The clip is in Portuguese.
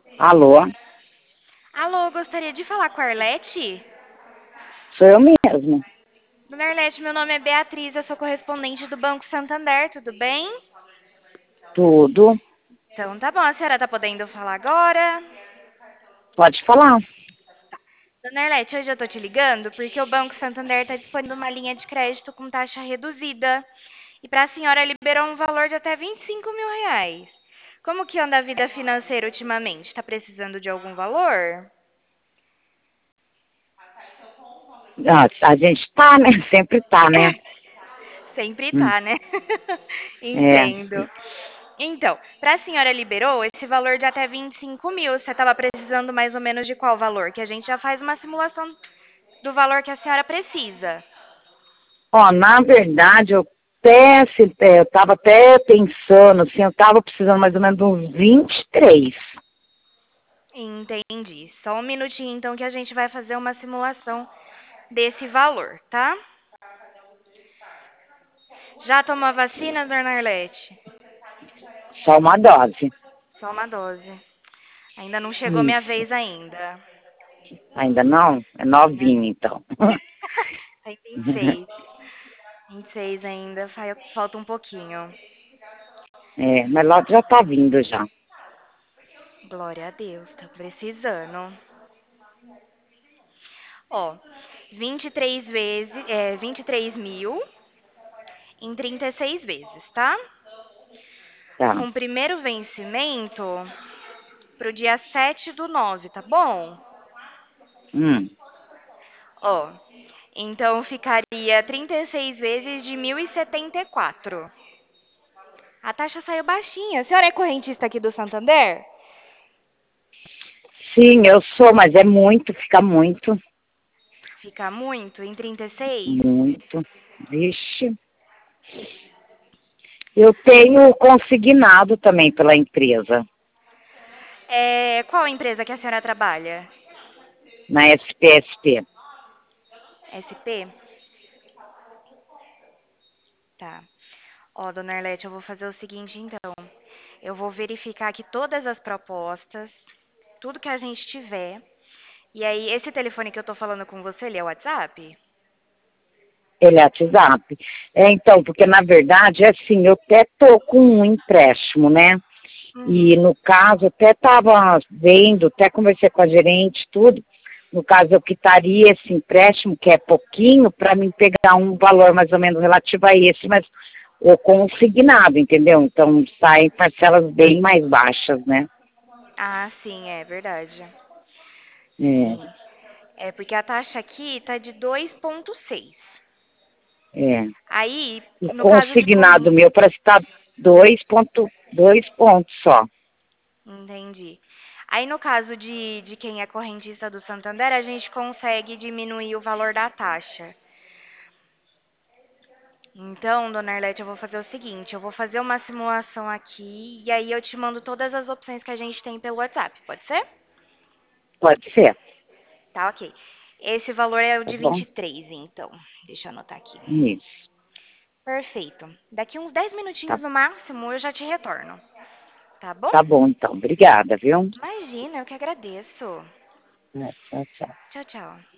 Alô, Alô, gostaria de falar com a Arlete? sou eu mesmo. Dona Arlete, meu nome é Beatriz, eu sou correspondente do Banco Santander, tudo bem? Tudo. Então tá bom, a senhora tá podendo falar agora? Pode falar. Dona Arlete, hoje eu tô te ligando porque o Banco Santander está disponível uma linha de crédito com taxa reduzida. E para a senhora liberou um valor de até R$ 25.000. Como que anda a vida financeira ultimamente? Tá precisando de algum valor? Ah, a gente tá, né? Sempre tá, né? Sempre Hum, tá, né? É. Entendo. Então, para a senhora liberou esse valor de até 25.000. Você estava precisando mais ou menos de qual valor? Que a gente já faz uma simulação do valor que a senhora precisa. Ó, na verdade, eu tava até pensando, assim, eu tava precisando mais ou menos de uns 23. Entendi. Só um minutinho, então, que a gente vai fazer uma simulação desse valor, tá? Já tomou a vacina, dona Arlete? Só uma dose. Só uma dose. Ainda não chegou minha Isso. vez ainda. Ainda não? É Ainda novinho, não. então. Tem 26. 26 ainda, falta um pouquinho. É, mas logo já tá vindo já. Glória a Deus, tá precisando. Ó, 23 vezes, 23 mil em 36 vezes, tá? Tá. Com o primeiro vencimento pro dia 7/9, tá bom? Hum. Ó, então ficaria 36 vezes de 1.074. A taxa saiu baixinha. A senhora é correntista aqui do Santander? Sim, eu sou, mas é muito, fica muito, Fica muito em 36? muito. Vixe. Eu tenho consignado também pela empresa, Qual empresa que a senhora trabalha? na SPSP. SP? Tá. Ó, dona Arlete, eu vou fazer o seguinte então. Eu vou verificar aqui todas as propostas, tudo que a gente tiver. E aí, esse telefone que eu tô falando com você, ele é o WhatsApp? Ele é WhatsApp. É, então, porque na verdade, é assim, eu até tô com um empréstimo, né? E Uhum. no caso, até estava vendo, até conversei com a gerente, tudo. No caso, eu quitaria esse empréstimo, que é pouquinho, para mim pegar um valor mais ou menos relativo a esse, mas o consignado, entendeu? Então, saem parcelas bem mais baixas, né? Ah, sim, é verdade. É, Sim. É porque a taxa aqui tá de 2,6. é. Aí, O no caso de consignado correr. meu parece estar 2,2 pontos só. Entendi. Aí, no caso de quem é correntista do Santander, a gente consegue diminuir o valor da taxa. Então, dona Arlete, eu vou fazer o seguinte: eu vou fazer uma simulação aqui e aí eu te mando todas as opções que a gente tem pelo WhatsApp, pode ser? Pode ser, Tá, ok. Esse valor é o tá de bom? 23, então. Deixa eu anotar aqui. Isso. Perfeito. Daqui uns 10 Tá, minutinhos no máximo eu já te retorno, tá bom? tá bom, então. Obrigada, viu? Imagina, eu que agradeço. É, tchau, tchau. Tchau, tchau.